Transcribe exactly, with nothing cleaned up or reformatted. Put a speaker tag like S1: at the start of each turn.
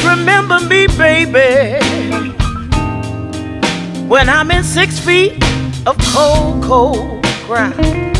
S1: remember me, baby, when I'm in six feet of cold, cold ground.